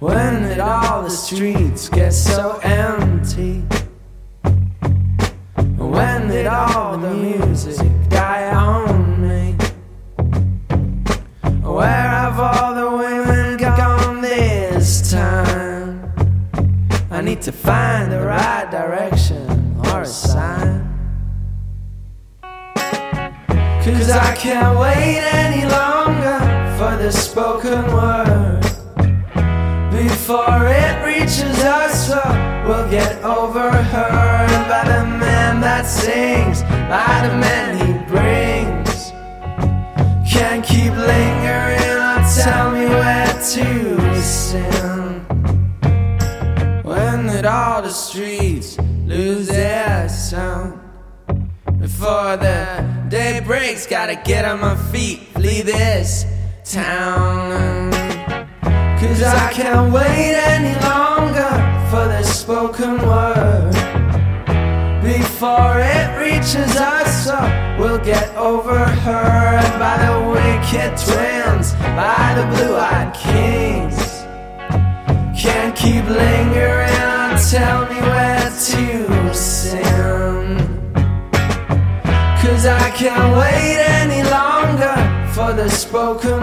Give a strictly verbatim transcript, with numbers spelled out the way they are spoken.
When did all the streets get so empty? When did all the music die on me? Where have all the women gone this time? I need to find the right direction or a sign. Cause I can't wait any longer for the spoken word. Before it reaches us, we'll get overheard by the man that sings, by the man he brings. Can't keep lingering or tell me where to sing. When did all the streets lose their sound? Before the day breaks, gotta get on my feet, flee this town. Cause I can't wait any longer for the spoken word. Before it reaches us, we'll get overheard by the wicked twins, by the blue-eyed kings. Can't keep lingering on, tell me where to sing. Cause I can't wait any longer for the spoken